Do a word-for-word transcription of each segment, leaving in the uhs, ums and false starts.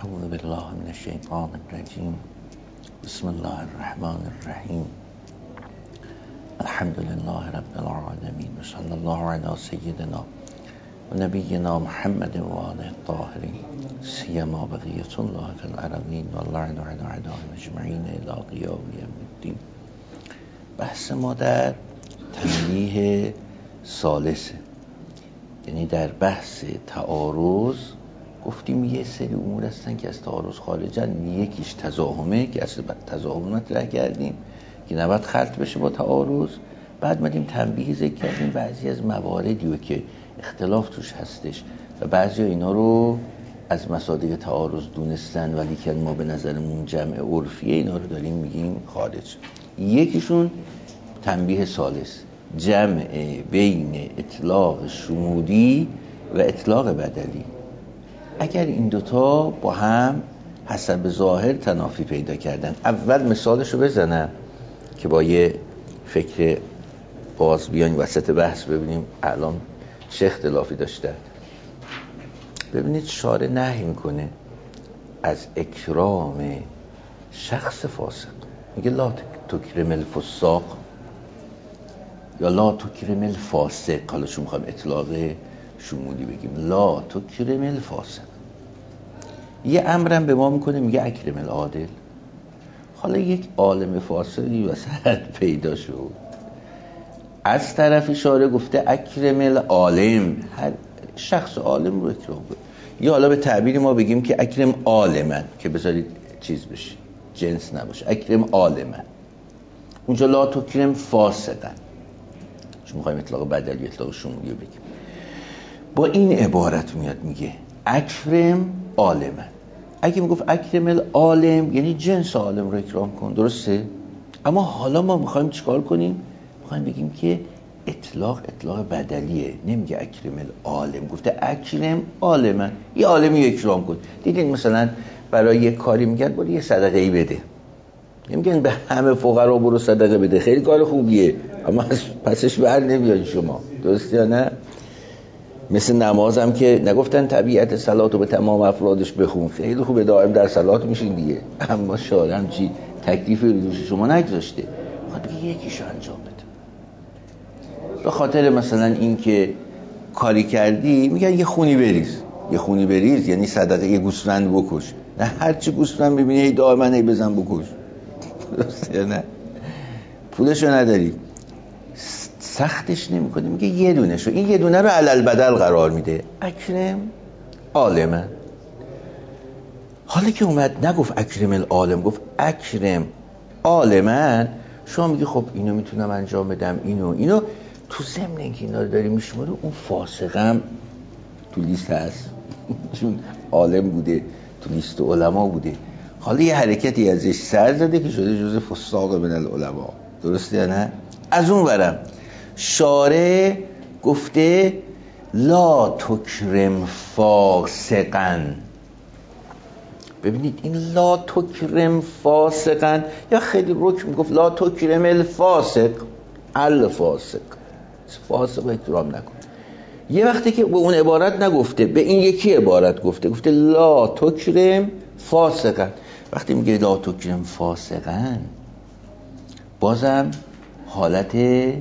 اعوذ بالله من الشیطان الرجیم. بسم الله الرحمن الرحیم. الحمد لله رب العالمین و صلی الله علی سیدنا و نبینا محمد و آله الطاهرین سیما بقیة الله فی الارضین و اللعن علی اعدائهم اجمعین الی قیام یوم الدین. بحث ما در تنبیه ثالثه، یعنی در بحث تعارض گفتیم یه سری امور هستن که از تعارض خارجن. یکیش تضاهمه که اصلا تضاهم مطرح کردیم که نباید خلط بشه با تعارض. بعد مدیم تنبیه ذکر کردیم بعضی از مواردی رو که اختلاف توش هستش و بعضی اینا رو از مصادیق تعارض دونستن ولی که ما به نظرمون جمع عرفیه اینا رو داریم میگیم خارج. یکیشون تنبیه ثالث، جمع بین اطلاق شمولی و اطلاق بدلی. اگر این دوتا با هم حسب ظاهر تنافی پیدا کردن، اول مثالشو بزنم که با یه فکر باز بیایم وسط بحث ببینیم الان چه اختلافی داشته. ببینید شارع نهی میکنه از اکرام شخص فاسق، میگه لا تکرم الفساق یا لا تکرم الفاسق. حالا شما میخوایم اطلاق شمولی بگیم لا تکرم الفاسق. یه امرم به ما میکنه میگه اکرم العادل. حالا یک عالم فاسقی وسط پیدا شد، از طرف شارع گفته اکرم العالم، هر شخص عالم رو اکرام کنه. یا حالا به تعبیر ما بگیم که اکرم عالمن، که بذارید چیز بشه جنس نباشه، اکرم عالمن. اونجا لا تکرم فاسقن، چون میخوایم اطلاق بدلی اطلاق شمولی بگیم. با این عبارت میاد میگه اکرم عالمن. اگه میگفت اکرم العالم یعنی جنس عالم رو اکرام کن، درسته؟ اما حالا ما میخوایم چیکار کنیم؟ میخوایم بگیم که اطلاق اطلاق بدلیه، نمیگه اکرم العالم، گفته اکرم عالمن، یه عالمی اکرام کن. دیدین مثلا برای یه کاری میگن برو یه صدقه‌ای بده، نمیگن به همه فقرا برو صدقه بده، خیلی کار خوبیه اما پسش بر نمیاد شما، درسته یا نه؟ مثل نمازم که نگفتن طبیعت صلاتو به تمام افرادش بخون، خیلی خوبه دائم در صلات میشین دیگه، اما شارع چی تکلیف روش شما نگذاشته، خواهد بگه یکیشو انجام بده. به خاطر مثلا این که کاری کردی میگن یه خونی بریز، یه خونی بریز یعنی صدقه یه گوسفند بکش، نه هرچی گوسفند ببینی هی دائما هی بزن بکش، درسته نه؟ پولشو نداری سختش نمی‌کنه، میگه یه دونه شو، این یه دونه رو علل بدل قرار میده، اکرم عالمه. حالا که اومد نگفت اکرم العالم، گفت اکرم عالمن، شما میگه خب اینو میتونم انجام بدم، اینو اینو تو ضمن اینکه اینا رو داری میشماره اون فاسقم تو لیست هست چون عالم بوده تو لیست علما بوده، حالا یه حرکتی ازش سر زده که شده جزء فساق من العلما، درسته یا نه؟ از اون برم شارع گفته لا تکرم فاسقن. ببینید این لا تکرم فاسقن یا خیلی رک میگفت لا تکرم الفاسق، الفاسق فاسق اکرام نکن. یه وقتی که به اون عبارت نگفته به این یکی عبارت گفته، گفته لا تکرم فاسقن. وقتی میگه لا تکرم فاسقن بازم حالت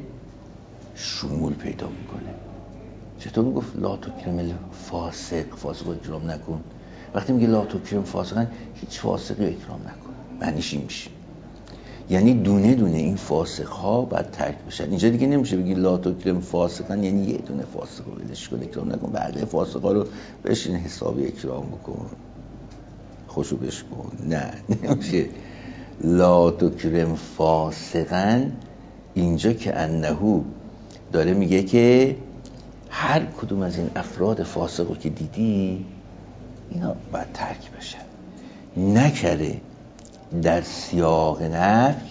شمول پیدا میکنه. چطور میگفت لا تکرم الفاسق، فاسق رو اکرام نکن؟ وقتی میگه لا تکرم فاسقن هیچ فاسقی اکرام نکن، معنیش این میشه یعنی دونه دونه این فاسق ها باید ترک بشن. اینجا دیگه نمیشه بگی لا تکرم فاسقن یعنی یه دونه فاسق رو ولش کن اکرام نکن، بقیه فاسق ها رو بشین حسابی اکرام بکن خوشو بشکن. نه نمیشه. لا تکرم فاسقن اینجا که انهو داره میگه که هر کدوم از این افراد فاسق رو که دیدی اینا باید ترک بشن. نکره در سیاق نفی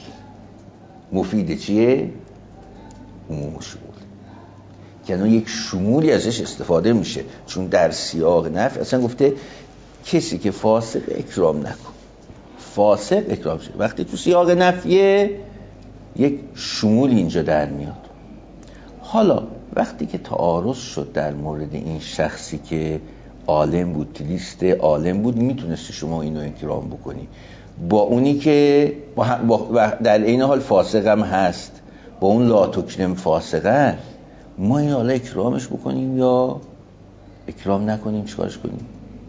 مفید چیه؟ عموم شمول، یعنی یک شمولی ازش استفاده میشه، چون در سیاق نفی اصلا گفته کسی که فاسق اکرام نکن، فاسق اکرام شد. وقتی تو سیاق نفیه یک شمول اینجا در میاد. حالا وقتی که تعارض شد در مورد این شخصی که عالم بود، تو لیست عالم بود، میتونستی شما اینو اکرام بکنی. با اونی که با با در این حال فاسق هم هست، با اون لا تکرم فاسقه، ما این حالا اکرامش بکنیم یا اکرام نکنیم؟ چیکارش کنیم؟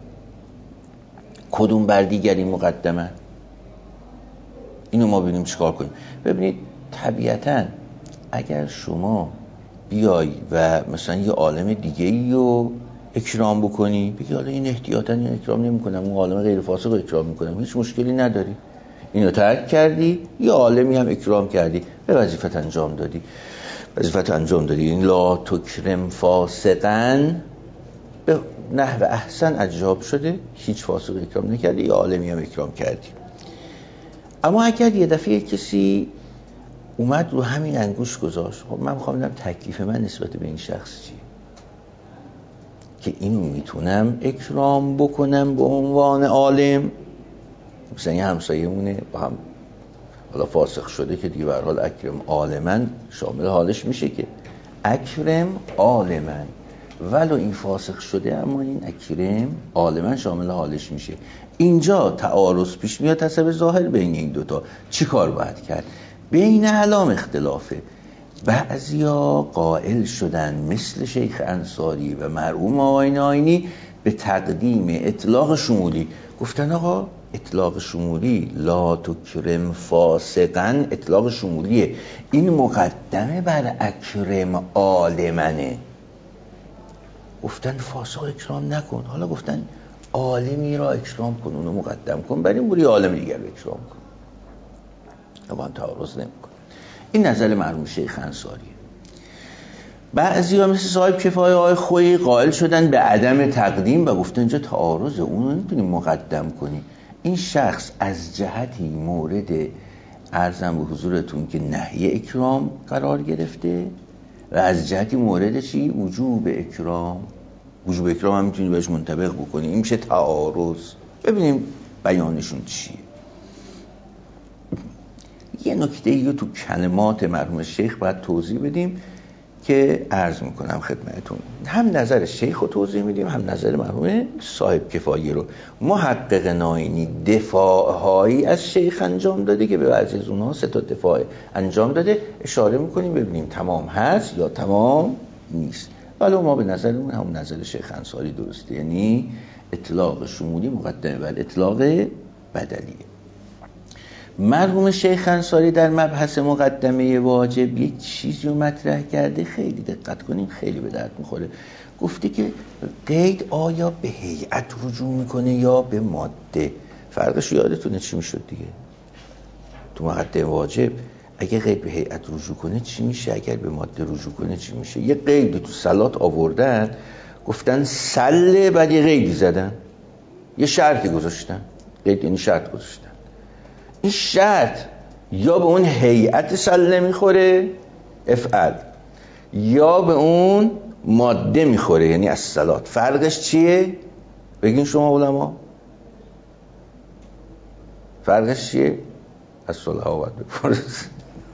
کدوم بر دیگری مقدمه؟ اینو ما ببینیم چیکار کنیم. ببینید طبیعتاً اگر شما بیای و مثلا یه عالم دیگه‌ای رو اکرام بکنی، بگی حالا این احتیاطاً این اکرام نمی‌کنم، اون عالم غیر فاسق رو اکرام می‌کنم، هیچ مشکلی نداری. اینو ترک کردی، یه عالمی هم اکرام کردی، به وظیفت انجام دادی. وظیفت انجام دادی. این لا تکرم فاسقاً به نحو احسن اجاب شده، هیچ فاسق اکرام نکردی، یه عالمی هم اکرام کردی. اما اگر یه دفعه کسی اومد رو همین انگوش گذاشت، خب من میخوام بدم تکلیف من نسبت به این شخص چیه که اینو میتونم اکرام بکنم به عنوان عالم. مثلا یه همسایه مونه با هم حالا فاسق شده که دیگه به هر حال اکرم عالمن شامل حالش میشه که اکرم عالمن، ولو این فاسق شده اما این اکرم عالمن شامل حالش میشه. اینجا تعارض پیش میاد حسب ظاهر بین این دوتا. چی کار باید کرد؟ بین علام اختلافه. بعضیا قائل شدن مثل شیخ انصاری و مرحوم آقای ناینی به تقدیم اطلاق شمولی. گفتن آقا اطلاق شمولی لا تکرم فاسقا اطلاق شمولیه، این مقدمه بر اکرم عالمنه. گفتن فاسق اکرام نکن، حالا گفتن عالمی را اکرام کن، اونو مقدم کن، برای بوری عالم دیگر رو اکرام کن. اما تعارض نمی کن. این نظر مرحوم شیخ انصاریه. بعضی ها مثل صاحب کفایه های خویی قائل شدن به عدم تقدیم و گفتن اینجا تعارض، اونو نمیتونیم مقدم کنی. این شخص از جهتی مورد عرضم به حضورتون که نهی اکرام قرار گرفته و از جهتی مورد چی؟ وجوب اکرام. وجوب اکرام هم میتونی بهش منطبق بکنی. این میشه تعارض. ببینیم بیانشون چیه. یه نکته ای تو کلمات مرحوم شیخ باید توضیح بدیم که عرض میکنم خدمتتون. هم نظر شیخ رو توضیح میدیم، هم نظر مرحوم صاحب کفایه رو. محقق ناینی دفاعهایی از شیخ انجام داده که به بعضی از اونها سه تا دفاع انجام داده، اشاره میکنیم ببینیم تمام هست یا تمام نیست. ولی ما به نظرمون هم نظر شیخ انصاری درسته، یعنی اطلاق شمولی مقدمه بر اطلاق بدلیه. مرحوم شیخ انصاری در مبحث مقدمه واجب یک چیزی رو مطرح کرده، خیلی دقت کنیم، خیلی به درد میخوره. گفته که قید آیا به هیئت رجوع میکنه یا به ماده؟ فرقش یادتونه چی میشد دیگه؟ تو مقدمه واجب اگه قید به هیئت رجوع کنه چی میشه، اگر به ماده رجوع کنه چی میشه؟ یه قید تو صلات آوردن، گفتن سله، بعد یه قیدی زدن، یه شرطی گذاشتن. قید یعنی شرط گذاشتن. این شرط یا به اون هیئت سله میخوره افعل، یا به اون ماده میخوره یعنی از صلات. فرقش چیه؟ بگین شما علما، فرقش چیه؟ از صلح ها باید بپرس.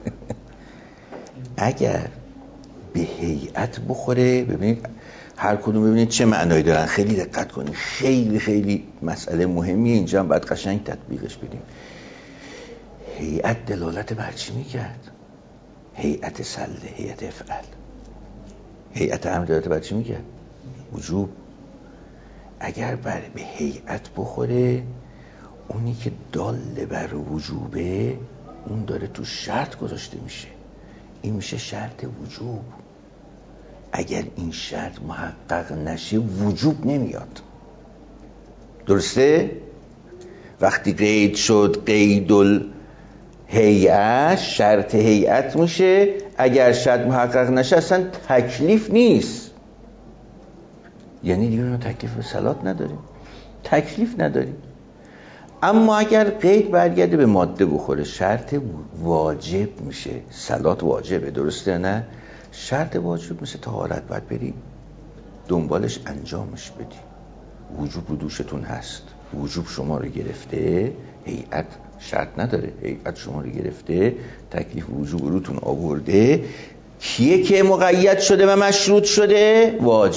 اگر به هیئت بخوره، ببینید هر کدوم ببینید چه معنایی دارن، خیلی دقت کنید، خیلی خیلی مسئله مهمیه. اینجا هم باید قشنگ تطبیقش بدیم. هیئت دلالت بر چی میکرد؟ هیئت سله، هیئت افعل. هیئت امر دلالت بر چی میکرد؟ وجوب. اگر بر به هیئت بخوره، اونی که دال بر وجوبه اون داره تو شرط گذاشته میشه، این میشه شرط وجوب. اگر این شرط محقق نشه وجوب نمیاد. درسته؟ وقتی قید شد قید الهیئت، شرط هیئت میشه. اگر شرط محقق نشه اصلا تکلیف نیست، یعنی دیگه ما تکلیف به صلات نداریم، تکلیف نداریم. اما اگر قید برگرده به ماده بخوره، شرط واجب میشه. صلات واجبه، درسته نه؟ شرط واجب مثل طهارت، باید بریم دنبالش انجامش بدیم. وجوب رو دوشتون هست، وجوب شما رو گرفته، هیئت شرط نداره، هیئت شما رو گرفته، تکلیف وجوب روتون آورده. کیه که مقید شده و مشروط شده؟ واجب.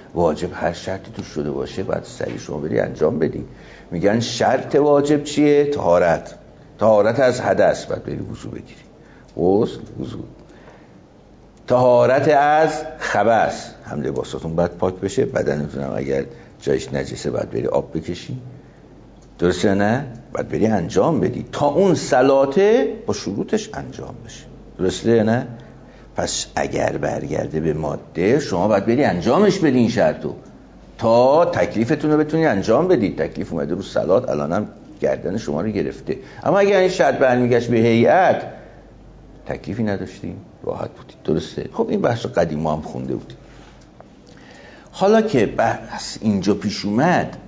واجب هر شرطی تو شده باشه باید سریع شما بری انجام بدی. میگن شرط واجب چیه؟ طهارت. طهارت از حدث باید بری وضو بگیری، غسل، وضو. طهارت از خبث، هم لباساتون باید پاک بشه، بدنتون هم اگر جایش نجسه باید بری آب بکشی، درسته نه؟ باید بری انجام بدی تا اون صلاته با شروطش انجام بشه، درسته نه؟ پس اگر برگرده به ماده شما باید بری انجامش بدی این شرطو تا تکلیفتون رو بتونی انجام بدید. تکلیف اومده رو صلات، الانم گردن شما رو گرفته. اما اگر این شرط برمیگشت به هیئت، تکلیفی نداشتیم، راحت بودید، درسته؟ خب این بحث قدیم ما هم خونده بودیم. حالا که بحث اینجا پیش اومد،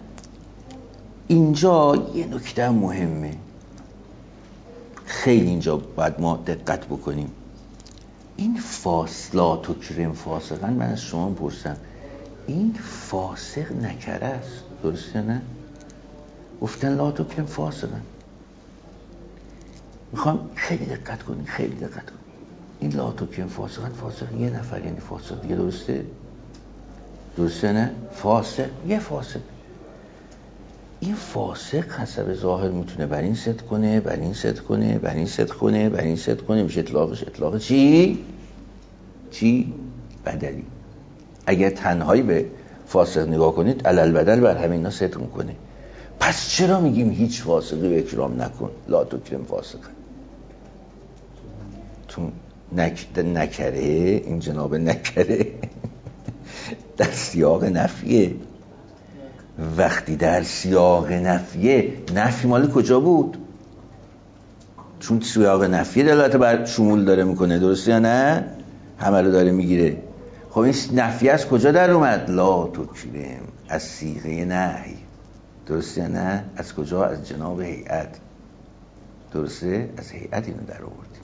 اینجا یه نکته مهمه، خیلی اینجا باید ما دقت بکنیم. این فاصلات و کرم فاسقن، من از شما پرسم این فاسق نکره است، درسته نه؟ گفتن لا تو کرم فاسقن. میخوام خیلی دقت کنیم، خیلی دقت کنیم. این لا تو کرم فاسقن، فاسق یه نفر یعنی فاسق دیگه، درسته؟ درسته نه؟ فاسق یه فاسق. این فاسق حسب ظاهر میتونه بر این صدق کنه، بر این صدق کنه، بر این صدق کنه، بر این صدق کنه، میشه اطلاقش اطلاق چی؟ چی؟ بدلی. اگر تنهایی به فاسق نگاه کنید علل بدل بر همین نا صدق میکنه. پس چرا میگیم هیچ فاسقی به اکرام نکن؟ لا تکرم فاسق. تو نک... نکره، این جناب نکره در سیاق نفیه. وقتی در سیاق نفیه، نفی مال کجا بود؟ چون سیاق نفیه دلالت بر شمول داره میکنه، درسته یا نه؟ همه رو داره میگیره. خب این نفی از کجا در اومد؟ لا تکرم، از صیغه نهی، درسته یا نه؟ از کجا؟ از جناب هیئت، درسته؟ از هیئت اینو در آوردیم.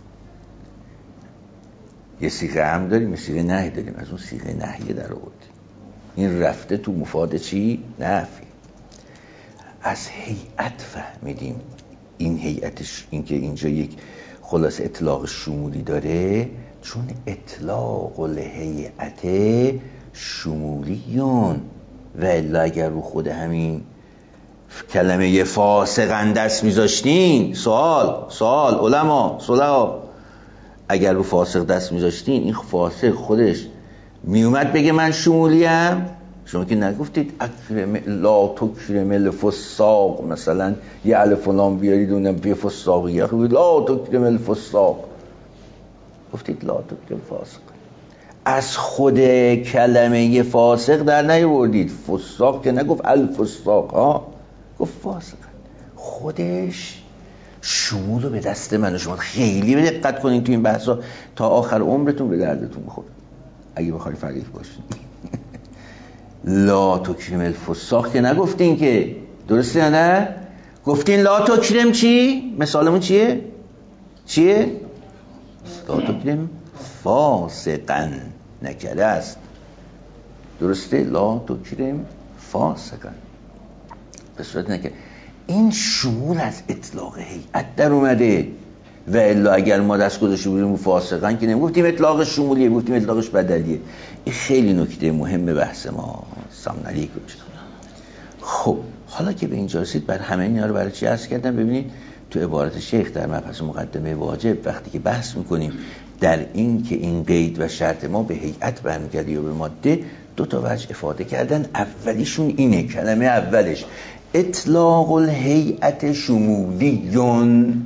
یه صیغه هم داریم، یه صیغه نهی داریم، از اون صیغه نهی در آوردیم. این رفته تو مفاد چی؟ نفی. از هیئت فهمیدیم این هیئتش، این که اینجا یک خلاص اطلاق شمولی داره، چون اطلاق الهیئت شمولیون. و الا اگر رو خود همین کلمه فاسقن دست میذاشتین، سوال سوال علما صلحا، اگر رو فاسق دست میذاشتین، این فاسق خودش میومد بگه من شمولیم؟ شما که نگفتید اکرم لا تکرم الفساق، مثلا یه الف و لام بیارید اونم بی فساقیه، خب لا تکرم الفساق، گفتید لا تکرم فاسق. از خود کلمه فاسق در نیاوردید. فساق که نگفت الفساق ها، گفت فاسق. خودش شمول رو به دست من و شما خیلی دقت کنید تو این بحثا تا آخر عمرتون به دردتون بخوره اگه بخوای فقیه باشید. لا تکرم الفساق که نگفتین که، درسته یا نه؟ گفتین لا تکرم چی؟ مثالمون چیه؟ چیه؟ لا تکرم فاسقن، نکره است، درسته؟ لا تکرم فاسقن به صورت نکره. این شمول از اطلاق هیئت در اومده. و الا اگر ما دست گذاشته بودیم فاسقن که نمیگفتیم اطلاق شمولیه، گفتیم اطلاقش بدلیه. این خیلی نکته مهم بحث ما. سلام علیکم. خب حالا که به اینجا رسید، بر همه اینا رو برای چی عرض کردم؟ ببینید تو عبارت شیخ در مبحث مقدمه واجب وقتی که بحث میکنیم در این که این قید و شرط ما به هیئت برمیگرده یا به ماده، دو تا وجه افاده کردن. اولیشون اینه، کلمه اولش اطلاق الهیئت شمولیون،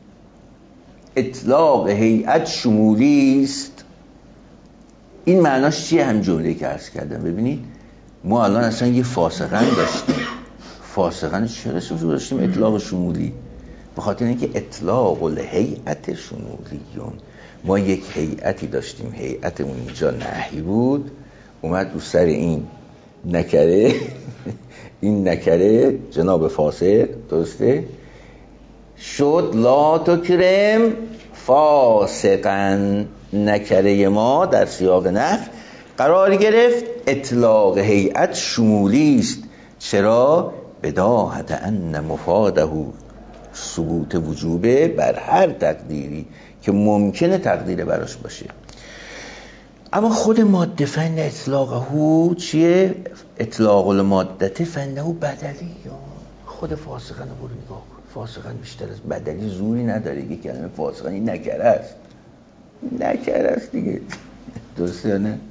اطلاق هیئت شمولی است. این معناش چیه؟ هم جمله که عرض کردم. ببینید ما الان اصلا یه فاسقن داشتیم، فاسقن چرا اسمش داشتیم اطلاق شمولی؟ به خاطر اینکه اطلاق الهیئت شمولیون، ما یک هیئتی داشتیم، هیئت اون اینجا نهی بود، اومد رو سر این نکره این نکره جناب فاسق، درسته؟ شد لا تکرم فاسقن. نکره ما در سیاق نفی قرار گرفت، اطلاق هیئت شمولی است. چرا؟ بداهت ان مفاده ثبوت وجوبه بر هر تقدیری که ممکنه تقدیر براش باشه. اما خود ماده فن اطلاقه چیه؟ اطلاق المادته فنه بدلی. خود فاسقن رو برو نگاه کن. فاسقن بیشتر از بدلی زوری نداره. یک کلمه فاسقن این نکره است، نکره است دیگه، درسته یا نه؟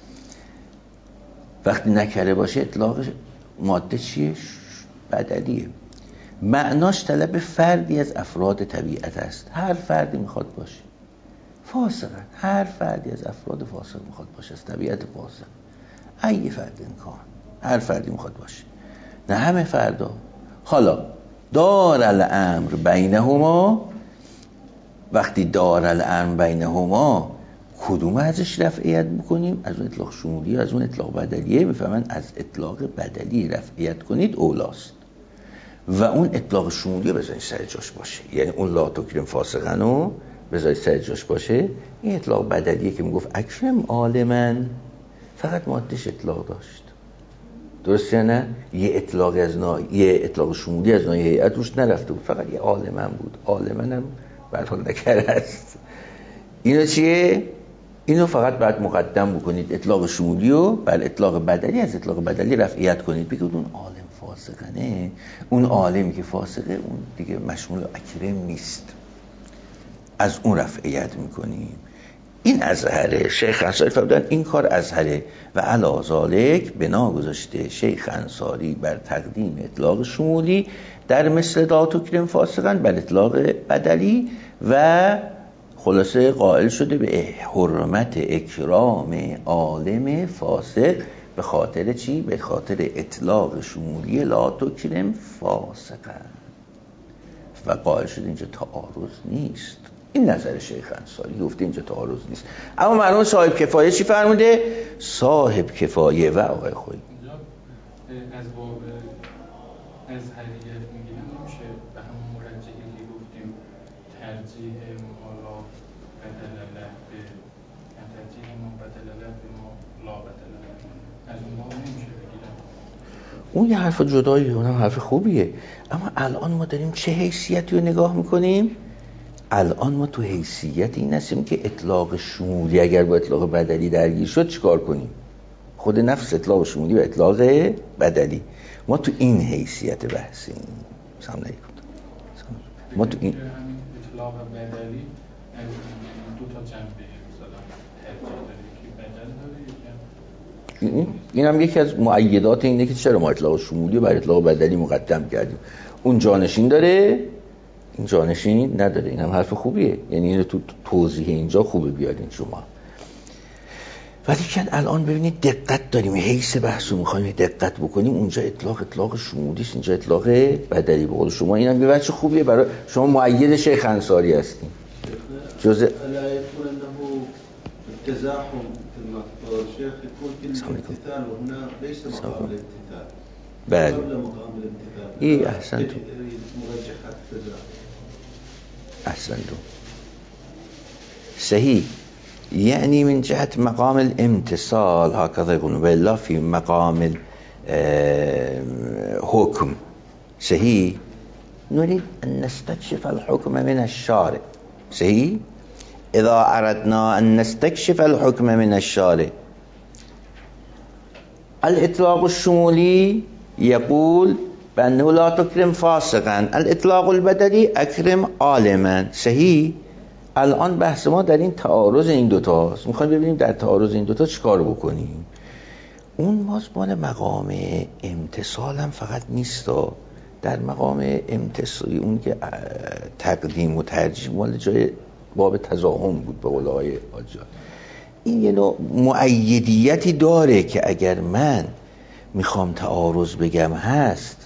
وقتی نکره باشه اطلاق ماده چیه؟ بدلیه. معناش طلب فردی از افراد طبیعت است. هر فردی میخواد باشه فاسقن، هر فردی از افراد فاسق میخواد باشه، از طبیعت فاسق، ای فرد امکان، هر فردی میخواد باشه، نه همه فردا. حالا دار الامر بینهما، وقتی دار الامر بینهما کدوم ازش رفعیت بکنیم؟ از اون اطلاق شمولی، از اون اطلاق بدلیه. میفهمن از اطلاق بدلی رفعیت کنید اولاست و اون اطلاق شمولی بذارید سر جاش باشه. یعنی اون لا تکرم فاسقنو بذارید سر جاش باشه. این اطلاق بدلیه که میگفت اکرم عالما، فقط مادهش اطلاق داشت، درسته نه؟ یه اطلاق از نا... یه اطلاق شمولی از نای هیئت روش نرفته بود، فقط یه عالما بود. عالما هم برحال نکره است. اینو چیه؟ اینو فقط باید مقدم بکنید اطلاق شمولی رو بر اطلاق بدلی، از اطلاق بدلی رفعیت کنید، بگید اون عالم فاسقنه، اون عالمی که فاسقه اون دیگه مشمول اکرم نیست، از اون رفعیت میکنیم. این ازهره. شیخ انصاری فرمودن این کار ازهره و علی ذالک بنا گذاشته شیخ انصاری بر تقدیم اطلاق شمولی در مثل لا تکرم فاسقن بر اطلاق بدلی و خلاصه قائل شده به حرمت اکرام عالم فاسق به خاطر چی؟ به خاطر اطلاق شمولی لا تکرم فاسقن و قائل شده اینجا تعارض نیست. این نظر شیخ انصاری گفته اینجا تعارض نیست. اما مرحوم صاحب کفایه چی فرموده؟ صاحب کفایه و آقای خویی از باب ازهریت میگیرم میشه به همون مرجعی که گفتیم ترجیح مالا بدل له به ترجیح ما بدل له به ما لا بدل له، از اون باب نمیشه بگیرم. اون یه حرف جداییه، اونم حرف خوبیه. اما الان ما داریم چه حیثیتی رو نگاه میکنیم؟ الان ما تو حیثیت این هستیم که اطلاق شمولی اگر با اطلاق بدلی درگیر شد چیکار کنیم؟ خود نفس اطلاق شمولی و اطلاق بدلی، ما تو این حیثیت بحثیم. سلام علیکم. ما تو این اطلاق بدلی دو تا جنبه مثلا ترجیح داره، یکی بدل داره، یکی این هم یکی از مؤیدات اینه که چرا ما اطلاق شمولی بر اطلاق بدلی مقدم کردیم. اون جانشین داره، این جانشین نداره. این هم حرف خوبیه، یعنی اینو تو توضیح اینجا خوبه بیارین شما. ولی که الان ببینید دقت داریم، حیث بحثو میخوایم دقت بکنیم. اونجا اطلاق اطلاق شمولیست، اینجا اطلاق بدلی. به قول شما اینم یه بچه خوبیه برای شما مؤید شیخ انصاری هستین. جزء لا يكون انه التزاحم كما قال الشيخ يكون في الامتثال وهنا ليس مقام الامتثال. بله. قبل مقام الامتثال. ايه احسنتم. مرجحات التزاحم. احسنتم. صحيح. يعني من جهة مقام الامتصال هكذا يقولون، وإلا في مقام الحكم صحيح نريد أن نستكشف الحكم من الشارع. صحيح. إذا أردنا أن نستكشف الحكم من الشارع الإطلاق الشمولي يقول بأنه لا تكرم فاسقا، الإطلاق البدلي أكرم عالما. صحيح. الان بحث ما در این تعارض این دوتاست. میخوایم ببینیم در تعارض این دوتا چیکار بکنیم. اون باز مال مقام امتصال هم فقط نیست، در مقام امتصالی اون که تقدیم و ترجیح مال جای باب تضاهم بود به قول آقای آجان. این یه نوع مؤیدیتی داره که اگر من میخوام تعارض بگم هست،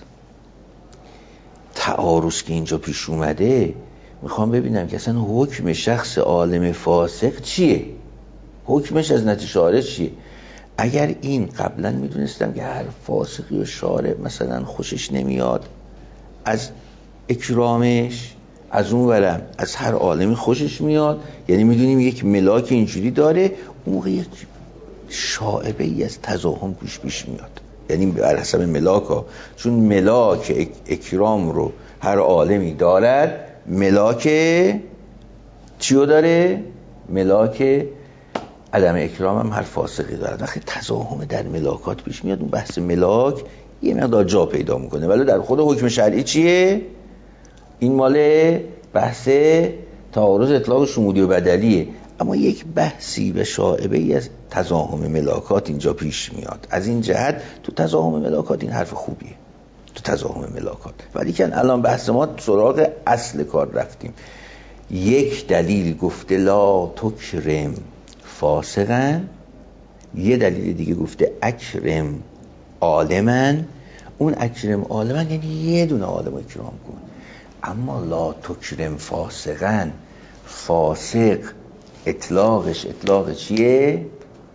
تعارض که اینجا پیش اومده میخوام ببینم که اصلا حکم شخص عالم فاسق چیه، حکمش از نتیجه شارع چیه. اگر این قبلا میدونستم که هر فاسقی و شارع مثلا خوشش نمیاد از اکرامش، از اون ورم از هر عالمی خوشش میاد، یعنی میدونیم یک ملاک اینجوری داره، اون موقع یک شائبه ای از تضاهم پیش پیش میاد، یعنی بر حسب ملاک ها. چون ملاک اکرام رو هر عالمی دارد، ملاک چیو داره؟ ملاک عدم اکرام هم هر فاسقی دارد. وقتی تزاحم در ملاکات پیش میاد، اون بحث ملاک یه مقدار جا پیدا میکنه، ولی در خود حکم شرعی چیه؟ این مال بحث تعارض اطلاق شمولی و بدلیه. اما یک بحثی و شائبه ای از تزاحم ملاکات اینجا پیش میاد. از این جهت تو تزاحم ملاکات این حرف خوبیه، تو تزاحم ملاکات. ولی که الان بحث ما سراغ اصل کار رفتیم. یک دلیل گفته لا تکرم فاسقا، یه دلیل دیگه گفته اکرم عالمن. اون اکرم عالمن یعنی یه دونه عالم اکرام کن. اما لا تکرم فاسقا، فاسق اطلاقش اطلاق چیه؟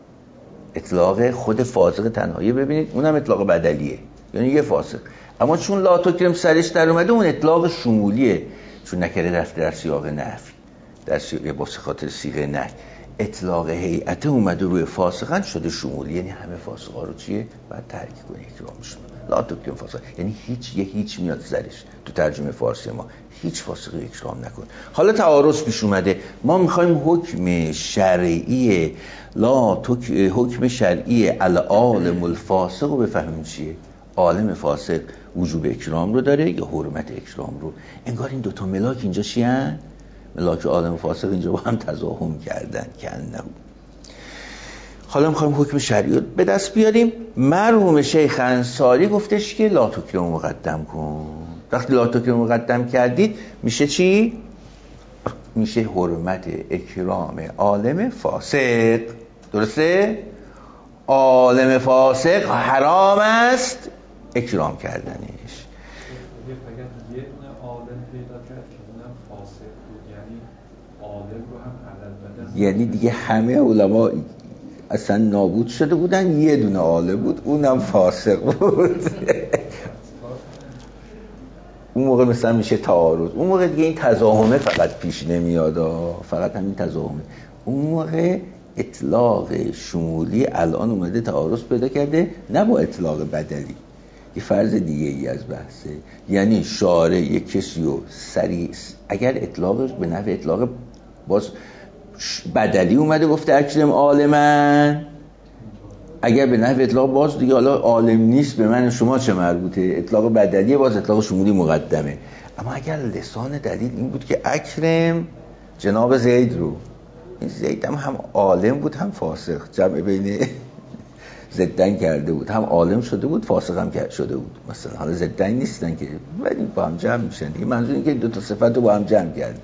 اطلاق خود فاسق تنهایی. ببینید اونم اطلاق بدلیه، یعنی یه فاسق. اما چون لا تکرم سرش در اومده، اون اطلاق شمولیه، چون نکره رفته در سیاق نفی، در سیاق با خاطر صیغه نهی. اطلاق هیئت اومده روی فاسقن شده شمولی، یعنی همه فاسقا رو چیه؟ باید ترک کنی، اکرامشون. لا تکرم فاسق یعنی هیچ یه هیچ میاد سرش. تو ترجمه فارسی ما هیچ فاسقی اکرام نکن. حالا تعارض پیش اومده، ما میخوایم حکم شرعی لا تک حکم شرعی العالم الفاسق رو بفهمیم چیه. عالم فاسق وجوب اکرام رو داره یا حرمت اکرام رو؟ انگار این دوتا ملاک اینجا چی هن؟ ملاک عالم فاسق اینجا با هم تزاحم کردن که انه. حالا میخوایم حکم شرعی رو به دست بیاریم. مرحوم شیخ انصاری گفتش که لا تکرم مقدم کن. وقتی لا تکرم مقدم کردید میشه چی؟ میشه حرمت اکرام عالم فاسق. درسته؟ عالم فاسق حرام است اکرام کردنش. فقط یه عالم پیدا کرد که اونم فاسق بود، یعنی عالم رو هم علل بدن، یعنی دیگه همه علما اصلا نابود شده بودن، یه دونه عالم بود اونم فاسق بود. اون موقع مثلا میشه تعارض. اون موقع دیگه این تزاحمه فقط پیش نمیاد، فقط همین تزاحمه. اون موقع اطلاق شمولی الان اومده تعارض پیدا کرده، نه با اطلاق بدلی. یه فرض دیگه ای از بحثه، یعنی شارع یک کسی رو سریع اگر اطلاقش به نحو اطلاق باز بدلی اومده گفته اکرم عالمن، اگر به نحو اطلاق باز دیگه حالا عالم نیست به من شما چه مربوطه، اطلاق بدلیه، باز اطلاق شمولی مقدمه. اما اگر لسان دلیل این بود که اکرم جناب زید رو، این زید هم هم عالم بود هم فاسق، جمع بین زدن کرده بود، هم عالم شده بود فاسق هم شده بود. مثلا حالا زدن نیستن که ولی با هم جمع میشن دیگه. منظور این که دو تا صفت رو با هم جمع کرد،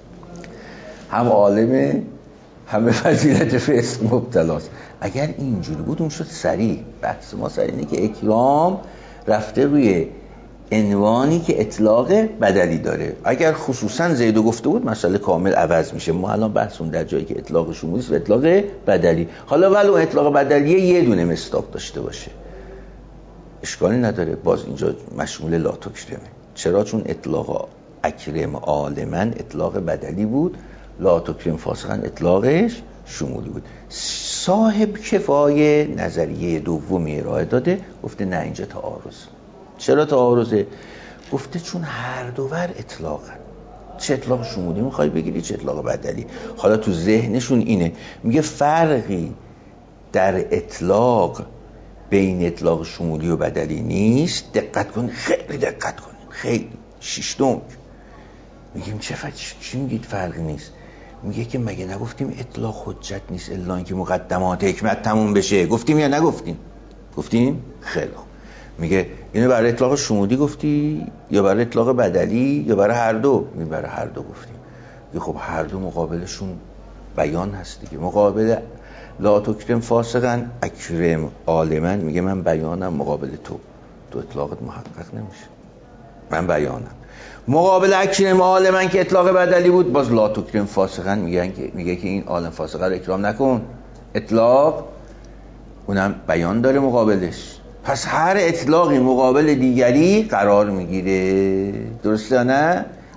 هم عالمه همه فضیلت فسق مبتلاست. اگر اینجوری بود اون شد صریح. بحث ما سر اینه که اکرام رفته روی عنوانی که اطلاق بدلی داره. اگر خصوصا زیدو گفته بود مسئله کامل عوض میشه. ما الان بحثون در جایی که اطلاق شمولی است و اطلاق بدلی. حالا ولو اطلاق بدلیه یه دونه مصداق داشته باشه اشکالی نداره، باز اینجا مشمول لا تکرمه. چرا؟ چون اطلاق اکرم عالمن اطلاق بدلی بود، لا تکرم فاسقا اطلاقش شمولی بود. صاحب کفایه نظریه دومی ارائه داده، گفته نه اینجا تعارض. چرا تعارضه؟ گفته چون هر دوور اطلاقن، چه اطلاق شمولی میخوای بگیری چه اطلاق بدلی. حالا تو ذهنشون اینه، میگه فرقی در اطلاق بین اطلاق شمولی و بدلی نیست. دقت کن، خیلی دقت کن، خیلی شیشتم. میگیم چه فرقی؟ چی میگید فرقی نیست؟ میگه که مگه نگفتیم اطلاق حجت نیست الا اینکه مقدمات حکمت تموم بشه؟ گفتیم یا نگفتیم؟ گفتیم. خیلی خوب. میگه اینو برای اطلاق شمولی گفتی یا برای اطلاق بدلی یا برای هر دو؟ میگه برای هر دو گفتیم. میگه خب هر دو مقابلشون بیان هست دیگه. مقابل لا تکرم فاسقا اکرم عالمن، میگه من بیانم مقابل تو، تو اطلاقت محقق نمیشه، من بیانم. مقابل اکرم عالمن که اطلاق بدلی بود، باز لا تکرم فاسقا میگن که میگه که این عالم فاسقه رو اکرام نکن، اطلاق اونم بیان داره مقابلش. پس هر اطلاقی مقابل دیگری قرار میگیره. درسته نه؟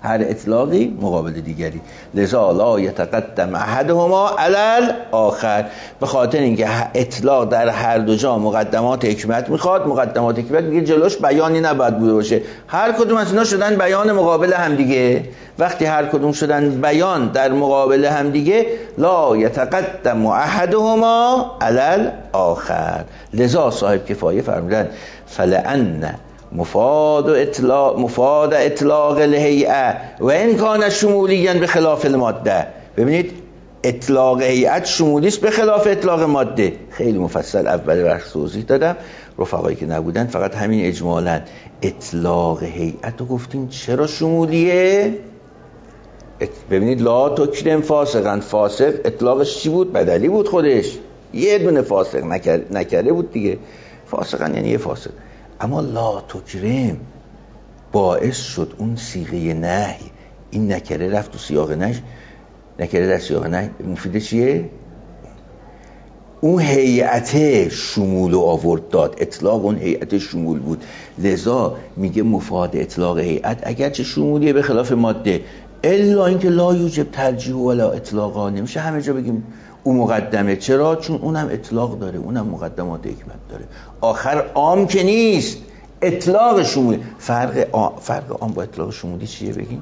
هر اطلاقی مقابل دیگری. لذا لا یتقدم احدهما علی الاخر، به خاطر اینکه اطلاق در هر دو جا مقدمات حکمت میخواد. مقدمات حکمت میگه جلوش بیانی نباید بوده باشه. هر کدوم از اینا شدن بیان مقابل همدیگه. وقتی هر کدوم شدن بیان در مقابل همدیگه، لا یتقدم احدهما علی الاخر. لذا صاحب کفایه فرمودن فلأن مفاد اطلاق مفاد اطلاق الهیئه و این کان شمولیاً به خلاف الماده. ببینید اطلاق هیئت شمولی است به خلاف اطلاق ماده. خیلی مفصل اول بحث توضیح دادم. رفقایی که نبودن فقط همین اجمالاً اطلاق هیئت رو گفتیم چرا شمولیه. ببینید لا تکرم فاسقا، فاسق اطلاقش چی بود؟ بدلی بود خودش، یه دونه فاسق نکره بود دیگه. فاسقا یعنی یه فاسق. اما لا تکرم باعث شد اون صیغه نهی، این نکره رفت تو سیاق نهی، نکره در سیاق نهی مفیده چیه؟ اون هیئت شمول و آورد داد. اطلاق اون هیئت شمول بود. لذا میگه مفاد اطلاق هیئت اگرچه شمولیه به خلاف ماده، الا اینکه لا یوجب ترجیح ولا اطلاقا. نمیشه همه جا بگیم اون مقدمه. چرا؟ چون اونم اطلاق داره، اونم مقدمات حکمت داره. آخر عام که نیست، اطلاق شمولی. فرق آ... فرق عام با اطلاق شمولی چیه بگیم؟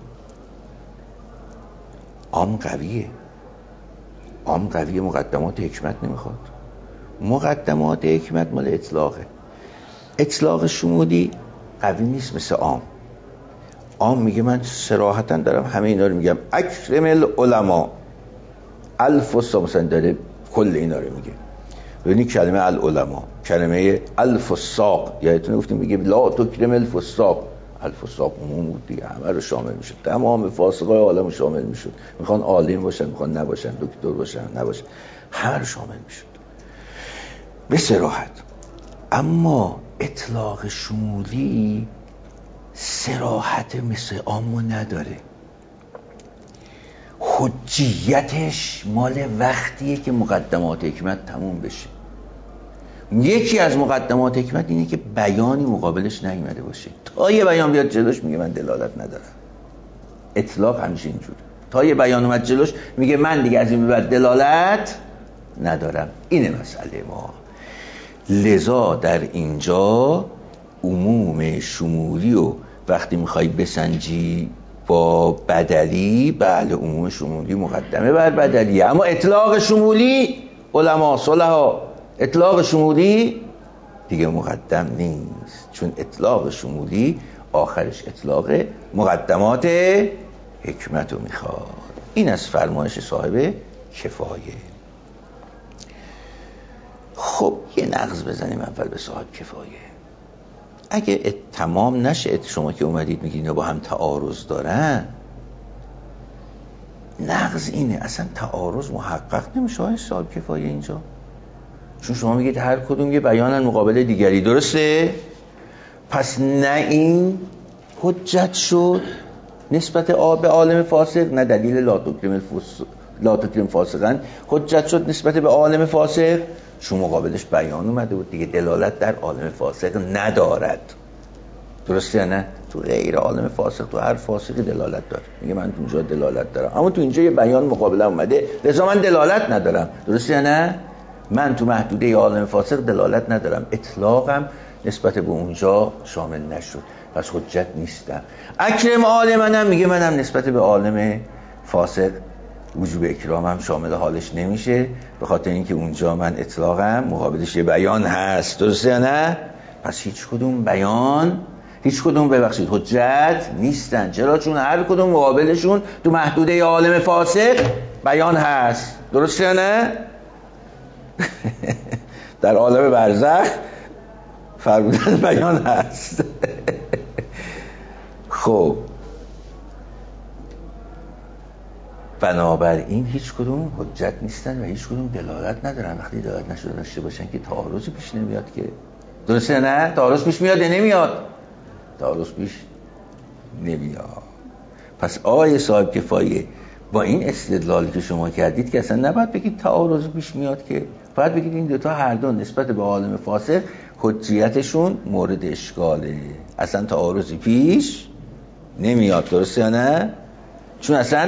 عام قویه، عام قویه، مقدمات حکمت نمیخواد. مقدمات حکمت مال اطلاقه. اطلاق شمولی قوی نیست مثل عام. عام میگه من صراحتا دارم همه اینا رو میگم، اکرم العلماء الفساق، مثلا داره کل اینا رو میگه. ببینید کلمه العلماء، کلمه الفساق، یادتونه گفتیم میگه لا تکرم الفساق. الفساق عموم بود دیگه، همه رو شامل میشد، تمام فاسقای عالم رو شامل میشد. میخوان عالم باشن، میخوان نباشن، دکتر باشن نباشن، همه رو شامل میشد به صراحت. اما اطلاق شمولی صراحت مثل عامو نداره. حجیتش مال وقتیه که مقدمات حکمت تموم بشه. یکی از مقدمات حکمت اینه که بیانی مقابلش نیامده باشه. تا یه بیان بیاد جلوش میگه من دلالت ندارم. اطلاق همیشه اینجوره، تا یه بیان اومد جلوش میگه من دیگه از این به بعد دلالت ندارم. اینه مسئله ما. لذا در اینجا عموم شمولی و وقتی میخوای بسنجی با بدلی، بله عموم شمولی مقدمه بر بدلیه. اما اطلاق شمولی علما صلحا، اطلاق شمولی دیگه مقدم نیست، چون اطلاق شمولی آخرش اطلاق مقدمات حکمت رو میخواد. این از فرمایش صاحب کفایه. خب یه نقض بزنیم اول به صاحب کفایه. اگه تمام نشه، شما که اومدید میگید اینا با هم تعارض دارن، نقض اینه اصلا تعارض محقق نمیشه های صاحب کفایه اینجا. چون شما میگید هر کدوم یه بیانن مقابل دیگری، درسته؟ پس نه این حجت شد نسبت به عالم فاسق، نه دلیل لا تکرم الفسق لا تکرم فاسقن حجت شد نسبت به عالم فاسق، چون مقابلش بیان اومده بود دیگه، دلالت در عالم فاسق ندارد. درسته یا نه؟ تو غیر عالم فاسق، تو هر فاسقی دلالت داره. میگه من تو اینجا دلالت دارم، اما تو اینجا یه بیان مقابله اومده، لذا من دلالت ندارم. درسته یا نه؟ من تو محدوده عالم فاسق دلالت ندارم، اطلاقم نسبت به اونجا شامل نشد، پس حجت نیستم. اکرم عالمنم میگه منم نسبت به عالم فاسق وجوب اکرامم شامل حالش نمیشه، به خاطر اینکه اونجا من اطلاقم مقابلش یه بیان هست. درسته یا نه؟ پس هیچ کدوم بیان، هیچ کدوم ببخشید حجت نیستن. چرا؟ چون هر کدوم مقابلشون تو محدوده عالم فاسق بیان هست. درسته یا نه؟ در عالم برزخ فرمودن بیان هست. خب بنابراین هیچ کدوم حجت نیستن و هیچ کدوم دلالت ندارن. وقتی دلالت نشده داشته باشن که تعارضی پیش نمیاد که. درسته نه؟ تعارض پیش میاد یا نمیاد؟ تعارض پیش نمیاد. پس آقای صاحب کفایه با این استدلالی که شما کردید که اصلا نباید بگید تعارض پیش میاد، که باید بگید این دوتا هر دو نسبت به عالم فاسق حجیتشون مورد اشکاله، اصلا تعارضی پیش نمیاد. درسته یا نه؟ چون اصلا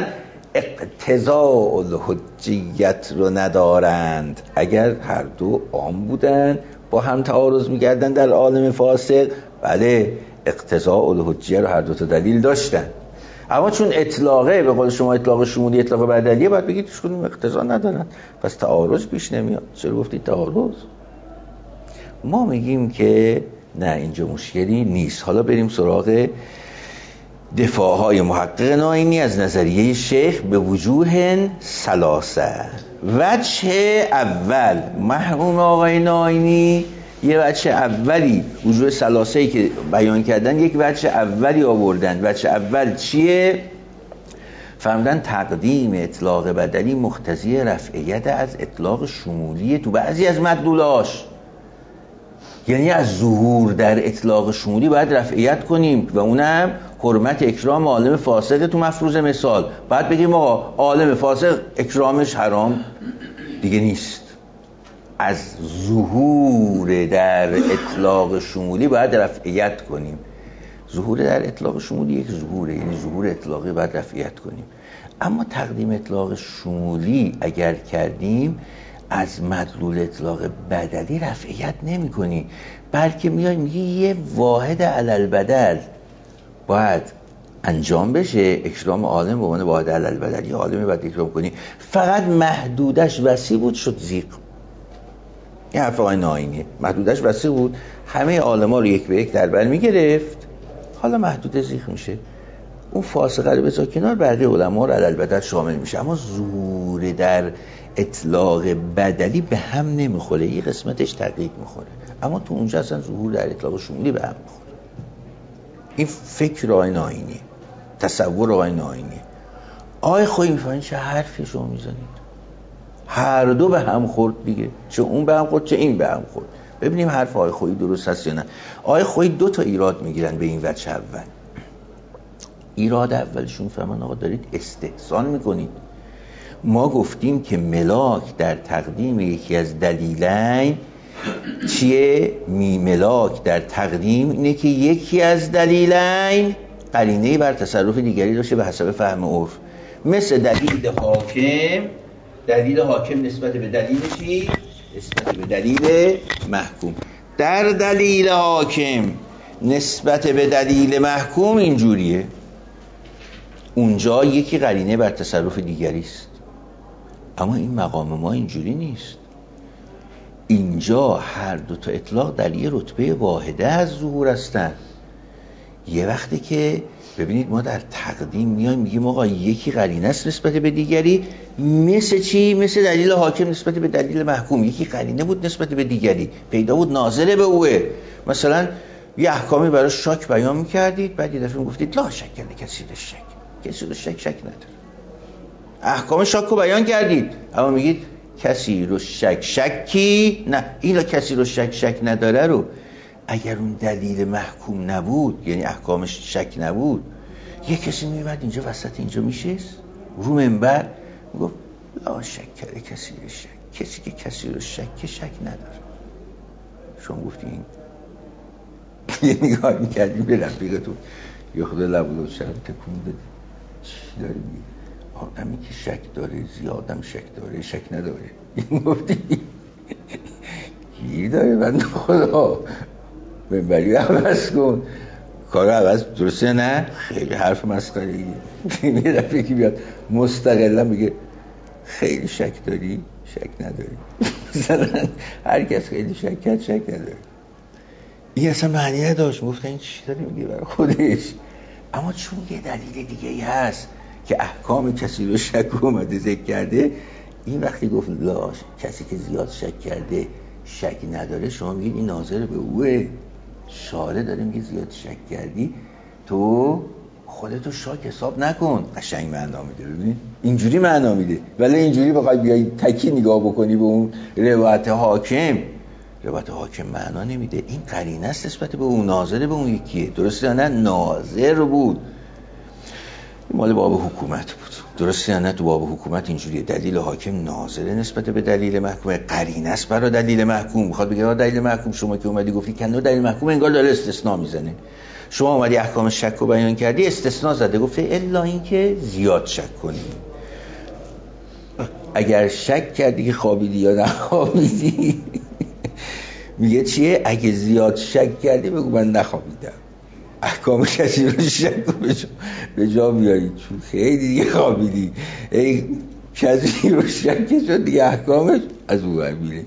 اقتضاء الحجیت رو ندارند. اگر هر دو عام بودن با هم تعارض می‌کردن در عالم فاسق، بله اقتضاء الحجیه رو هر دو تا دلیل داشتن. اما چون اطلاقه، به قول شما اطلاق شمولی اطلاق بدلیه، باید بگید هیچ کدوم اقتضا ندارن، پس تعارض پیش نمیاد. چرا گفتید تعارض؟ ما میگیم که نه، اینجا مشکلی نیست. حالا بریم سراغ دفاعهای محقق ناینی از نظریه شیخ به وجوه ثلاثه. وجه اول، مرحوم آقای ناینی یه وجه اولی، وجوه ثلاثه‌ای که بیان کردن، یک وجه اولی آوردن. وجه اول چیه؟ فرمودن تقدیم اطلاق بدلی مقتضی رفعیت از اطلاق شمولی تو بعضی از مدلولاش. یعنی از ظهور در اطلاق شمولی باید رفعیت کنیم و اونم حرمت اکرام عالم فاسق تو مفروض مثال. بعد بگیم آقا عالم فاسق اکرامش حرام دیگه نیست. از ظهور در اطلاق شمولی باید رفعیت کنیم. ظهور در اطلاق شمولی یک ظهوره، یعنی ظهور اطلاقی باید رفعیت کنیم. اما تقدیم اطلاق شمولی اگر کردیم، از مدلول اطلاق بدلی رفعیت نمی کنی، بلکه میای میگی یه واحد علل بدل باید انجام بشه، اکرام عالم به عنوان واحد علل بدل یا عالمی باید اکرام کنی، فقط محدودش وسیع بود شد زیق. این حرف آقای ناینیه. محدودش وسیع بود، همه عالما رو یک به یک در بر میگرفت، حالا محدود زیق میشه. اون فاسقه رو بذار کنار، بقیه علما رو علل بدل شامل میشه. اما ظهور در اطلاق بدلی به هم نمیخوره، یه قسمتش تقیید میخوره، اما تو اونجا اصلا ظهور در اطلاق شمولی به هم میخوره. این فکر آقای ناینی، تصور آقای ناینی. آقای خویی میفهمین چه حرفی شما میزنید؟ هر دو به هم خورد دیگه، چه اون به هم خورد چه این به هم خورد. ببینیم حرف آقای خویی درست هست یا نه. آقای خویی دو تا ایراد میگیرن به این وجه اول. ایراد اولشون فهمن آقا دارید استحسان میکنید. ما گفتیم که ملاک در تقدیم یکی از دلیلین چیه؟ می ملاک در تقدیم اینه که یکی از دلیلین قرینه‌ای بر تصرف دیگری داشته به حسب فهم عرف. مثل دلیل حاکم، دلیل حاکم نسبت به دلیل چی؟ نسبت به دلیل محکوم. در دلیل حاکم نسبت به دلیل محکوم اینجوریه، اونجا یکی قرینه بر تصرف دیگری است. اما این مقام ما اینجوری نیست. اینجا هر دو تا اطلاق در یه رتبه واحده از ظهور هستن. یه وقتی که ببینید ما در تقدیم میایم میگیم آقا یکی قرینه است نسبت به دیگری، مثل چی؟ مثل دلیل حاکم نسبت به دلیل محکوم، یکی قرینه بود نسبت به دیگری، پیدا بود ناظر به اوه. مثلا یه احکامی برای شک بیان میکردید، بعد یه دفعه میگفتید لا شک کنه کسی رو شک کسی رو شک شک نداره. احکام شک رو بیان کردید، اما میگید کسی رو شک شکی نه، این کسی رو شک شک نداره رو اگر اون دلیل محکوم نبود، یعنی احکامش شک نبود، یه کسی میومد اینجا وسط اینجا میشست رو منبر میگفت لا شک کرده کسی رو شک، کسی که کسی رو شک که شک نداره. شما گفتین یه نگاه میکردیم به رفیقتون یه خدا لبولو شرم تکون دادی چی داری میگی؟ آدمی که شک داره زیادم شک داره شک نداره. این گفتی گیر داره بند خدا منبری عوض کن، کار عوض درسته نه؟ خیلی حرف مسخره‌ایه. یه دفعه که بیاد مستقلا میگه خیلی شک داری شک نداری. مثلا هر کس خیلی شک کرد شک نداره. این اصلا معنی نداشت. گفت این چی داری میگه برای خودش؟ اما چون یه دلیل دیگه ای هست که احکام کسی رو شک اومده ذکر کرده، این وقتی گفت لا کسی که زیاد شک کرده شک نداره، شما میگید این ناظر به اوه. شاره داره میگه زیاد شک کردی تو خودتو شاک حساب نکن. قشنگ معنا میده. ببین اینجوری معنا میده، ولی اینجوری بخوای بیای تکی نگاه بکنی به اون روایت حاکم، روایت حاکم معنا نمیده. این قرینه است نسبت به اون، ناظر به اون یکیه. درسته یا نه؟ ناظر بود، مال باب حکومت بود. درسته یا نه؟ تو باب حکومت اینجوریه، دلیل حاکم ناظره نسبت به دلیل محکوم، قرینه است برای دلیل محکوم. میخواد بگه دلیل محکوم شما که اومدی گفتی کنار دلیل محکوم، انگار داره استثناء میزنه. شما اومدی احکام شک رو بیان کردی، استثناء زده گفته الا اینکه زیاد شک کنی. اگر شک کردی که خوابیدی یا نخوابیدی میگه چیه؟ اگه زیاد شک کردی بگو من نخوابیدم. احکام کسی رو شک رو به جا بیاری، چون خیلی دیگه خوابیدی. ای کسی رو شک شد دیگه احکامش از او برمیره.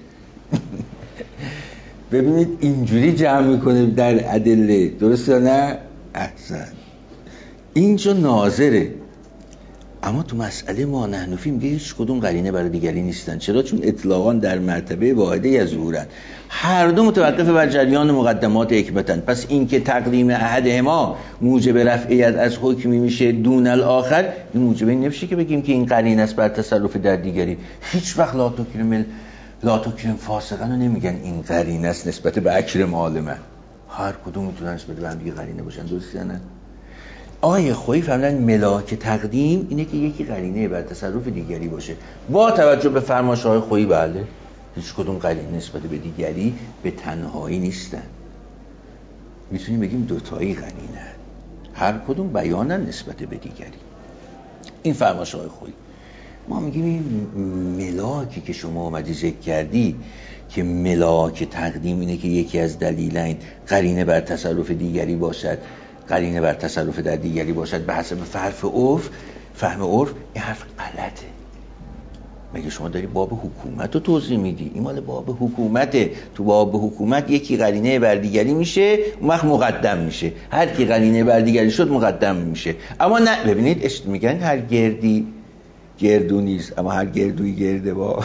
ببینید اینجوری جمع میکنه در ادله، درست یا نه؟ احسن. اینجا ناظره، اما تو مسئله ما نحنفی میگه هیچ کدوم قرینه برای دیگری نیستن. چرا؟ چون اطلاقا در مرتبه واحده یا ظهورن، هر دو متوقف بر جریان مقدمات حکمتن. پس این که تقدیم احدهما موجب رفعیت از حکمی میشه دون الاخر، این موجب این نمیشه که بگیم که این قرینه است بر تصرف در دیگری. هیچ وقت لا تکرم لا تکرم فاسقن رو نمیگن این قرینه است نسبت به اکرم عالمه. هر کدوم میتونن نسبت به هم دیگه قرینه باشن، درست نه؟ آیه خویی فهمیدن ملاک تقدیم اینه که یکی قرینه بر تصرف دیگری باشه. با توجه به فرمایش‌های خویی بله، هیچ کدوم قرینه نسبت به دیگری به تنهایی نیستن. میتونیم بگیم دوتایی قرینه، هر کدوم بیانن نسبت به دیگری. این فرمایش‌های خویی. ما میگیم این ملاکی که شما اومدی ذکر کردی که ملاک تقدیم اینه که یکی از دلیلین قرینه بر تصرف دیگری باشد، قرینه بر تصرف در دیگری باشد به حسب حرف عرف، فهم عرف، این حرف غلطه. مگه شما داری باب حکومت رو توضیح میدی؟ این مال باب حکومته. تو باب حکومت یکی قرینه بر دیگری میشه، اون وقت مقدم میشه. هر کی قرینه بر دیگری شد مقدم میشه. اما نه، ببینید میگن هر گردی گردو نیست، اما هر گردوی گرده با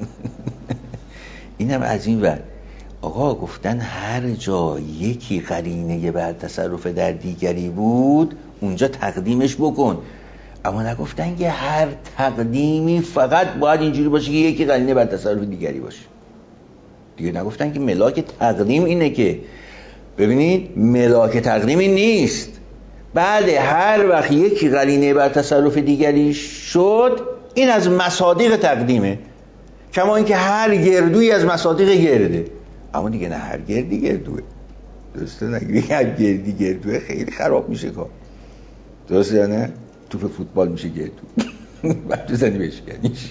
اینم از این ور. آقا گفتن هر جا یکی قرینه بر تصرف در دیگری بود اونجا تقدیمش بکن، اما نگفتن که هر تقدیمی فقط باید اینجوری باشه که یکی قرینه بر تصرف دیگری باشه. دیگه نگفتن که ملاک تقدیم اینه که، ببینید ملاک تقدیم این نیست. بعد هر وقت یکی قرینه بر تصرف دیگری شد این از مصادیق تقدیمه، کما اینکه هر گردوی از مصادیق گرده. اما دیگه نه هر گردی گردوه، درسته؟ نگه هر گردی گردوه خیلی خراب میشه کار، درسته یا نه؟ توپ فوتبال میشه گردو بعد تو زنی بشکنیش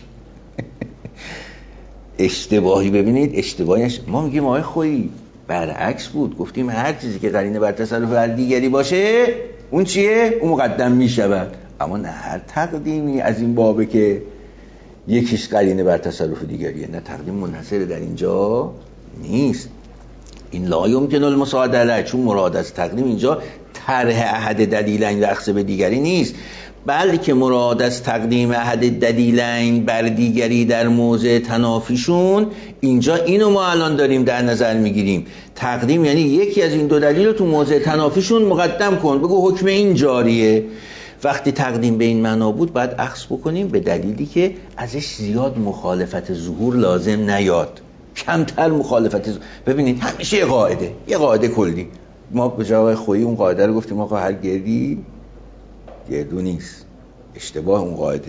اشتباهی. ببینید اشتباهیش ما میگیم آقای خویی برعکس بود، گفتیم هر چیزی که قرینه بر تصرف هر دیگری باشه اون چیه؟ اون مقدم میشود. اما نه هر تقدیمی از این بابه که یکیش قرینه بر تصرف دیگریه، نه تقدیم منحصر در اینجا نیست. این لا یمکن المصادله، چون مراد از تقدیم اینجا طرح احد دلیلین و اخذ به دیگری نیست، بلکه مراد از تقدیم احد دلیلین بر دیگری در موضع تنافیشون. اینجا اینو ما الان داریم در نظر میگیریم. تقدیم یعنی یکی از این دو دلیل رو تو موضع تنافیشون مقدم کن، بگو حکم این جاریه. وقتی تقدیم به این معنا بود باید اخذ بکنیم به دلیلی که ازش زیاد مخالفت ظهور لازم نیاد، کمتر مخالفت ظهور. ببینید همیشه یه قاعده یه قاعده کلی، ما به جای خویی اون قاعده رو گفتیم آقا هر گردی گردو نیست، اشتباه اون قاعده.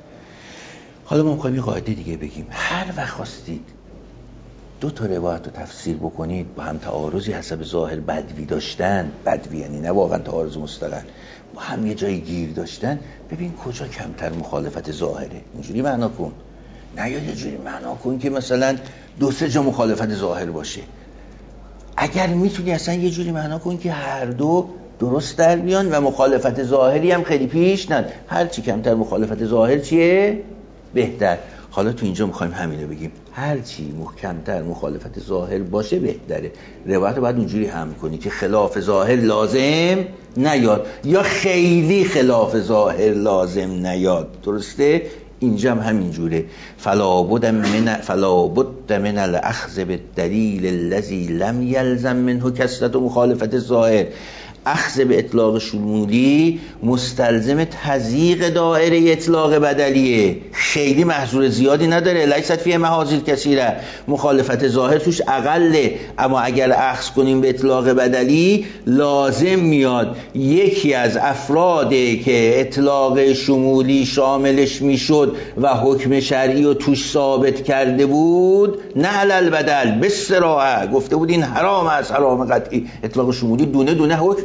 حالا ما می‌خوایم یه قاعده دیگه بگیم. هر وقت خواستید دو تا روایت رو تفسیر بکنید با هم تعارضی حسب ظاهر بدوی داشتن، بدوی یعنی نه واقعا تعارض مستقل، با هم یه جایی گیر داشتن، ببین کجا کمتر مخالفت ظاهره، اینجوری معنا کن. نه یا یه جوری معنا کن که مثلا دو سه جا مخالفت ظاهر باشه. اگر میتونی اصلا یه جوری معنا کن که هر دو درست در بیان و مخالفت ظاهری هم خیلی پیش نده. هر چی کمتر مخالفت ظاهر چیه؟ بهتر. حالا تو اینجا میخوایم همینو بگیم، هر چی محکمتر مخالفت ظاهر باشه بهتره. روایت رو باید اونجوری هم کنی که خلاف ظاهر لازم نیاد یا خیلی خلاف ظاهر لازم نیاد، درسته؟ اینجا هم همین جوره. فلا بد من فلا بد من الاخذ بالدلیل الذي لم يلزم منه کثرت مخالفت ظاهر. اخذ به اطلاق شمولی مستلزم تضییق دائره اطلاق بدلیه، خیلی محظور زیادی نداره. لیست فیه محاذیر کثیره، مخالفت ظاهر توش اقله. اما اگر اخذ کنیم به اطلاق بدلی لازم میاد یکی از افرادی که اطلاق شمولی شاملش میشد و حکم شرعی رو توش ثابت کرده بود، نه علل بدل به صراحه گفته بود این حرام است، حرام قطعی. اطلاق شمولی دونه دونه حکم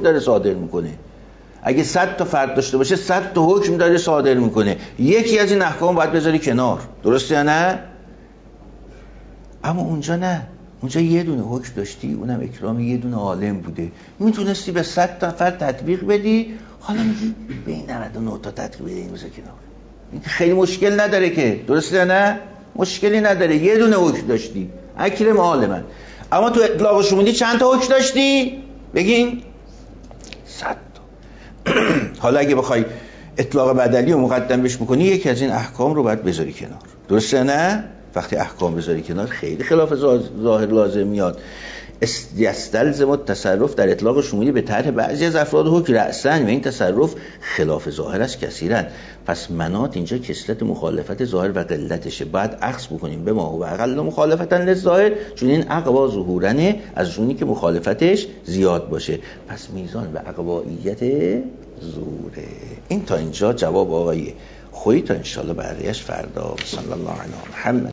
داره صادر میکنه. اگه صد تا فرد داشته باشه صد تا حکم داره صادر میکنه. یکی از این احکام باید بذاری کنار، درسته یا نه؟ اما اونجا نه، اونجا یه دونه حکم داشتی، اونم اکرام یه دونه عالم بوده، میتونستی به صد تا فرد تطبیق بدی. حالا میگی به این نود و نه تا تطبیق بدی، این بذار کنار. این خیلی مشکل نداره که، درسته یا نه؟ مشکلی نداره، یه دونه حکم داشتی، اکرم عالمن. اما تو اطلاق و شمولی چند تا حکم داشتی؟ بگین صد تا. حالا اگه بخوای اطلاق بدلی رو مقدم بش بکنی، یکی از این احکام رو باید بذاری کنار، درسته نه؟ وقتی احکام بذاری کنار خیلی خلاف ظاهر لازم میاد. یستلزم التصرف در اطلاق شمولی به طرح بعضی از افراد حکم رأساً و این تصرف خلاف ظاهر است کثیراً. پس منات اینجا کسلت مخالفت ظاهر و قلتشه، باید عکس بکنیم به ما و اقل مخالفتاً للظاهر، چون این اقوا ظهورنه از جونی که مخالفتش زیاد باشه. پس میزان و اقواییت ظهوره. این تا اینجا جواب آقای خویی، تا انشالله بقیه‌اش فردا. صلی الله علیه محمد.